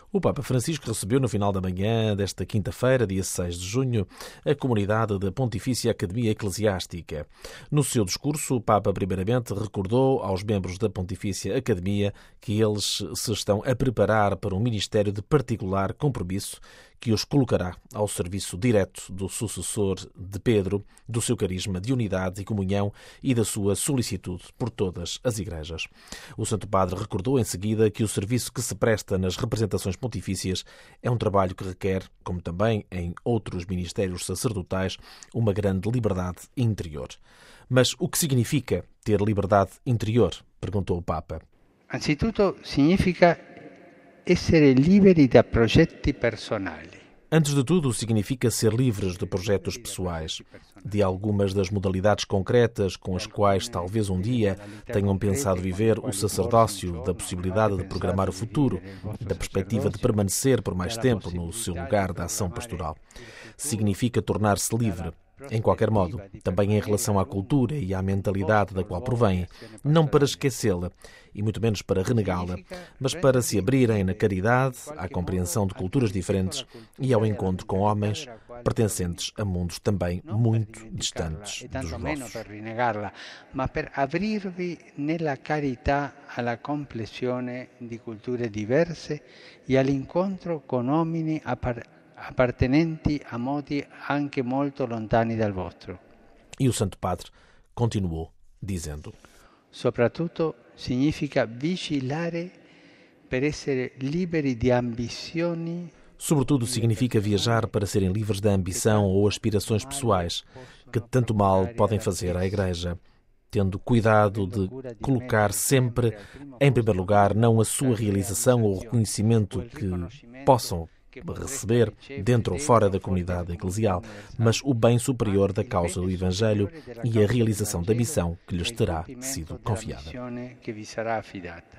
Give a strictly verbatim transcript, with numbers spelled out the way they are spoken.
O Papa Francisco recebeu no final da manhã desta quinta-feira, dia seis de junho, a comunidade da Pontifícia Academia Eclesiástica. No seu discurso, o Papa primeiramente recordou aos membros da Pontifícia Academia que eles se estão a preparar para um ministério de particular compromisso que os colocará ao serviço direto do sucessor de Pedro, do seu carisma de unidade e comunhão e da sua solicitude por todas as igrejas. O Santo Padre recordou em seguida que o serviço que se presta nas representações pontifícias é um trabalho que requer, como também em outros ministérios sacerdotais, uma grande liberdade interior. Mas o que significa ter liberdade interior? Perguntou o Papa. Anzitutto significa essere liberi da progetti personali. Antes de tudo, significa ser livres de projetos pessoais, de algumas das modalidades concretas com as quais talvez um dia tenham pensado viver o sacerdócio, da possibilidade de programar o futuro, da perspectiva de permanecer por mais tempo no seu lugar da ação pastoral. Significa tornar-se livre, em qualquer modo, também em relação à cultura e à mentalidade da qual provém, não para esquecê-la, e muito menos para renegá-la, mas para se abrirem na caridade, à compreensão de culturas diferentes e ao encontro com homens pertencentes a mundos também muito distantes dos vossos. Mas per abrirvi nella carità alla comprensione di culture diverse e all'incontro con uomini appartenenti a modi anche molto lontani dal vostro. E o Santo Padre continuou, dizendo: Soprattutto significa vigilare per essere liberi di ambizioni. Sobretudo significa viajar para serem livres da ambição ou aspirações pessoais que tanto mal podem fazer à Igreja, tendo cuidado de colocar sempre em primeiro lugar não a sua realização ou o reconhecimento que possam receber dentro ou fora da comunidade eclesial, mas o bem superior da causa do Evangelho e a realização da missão que lhes terá sido confiada.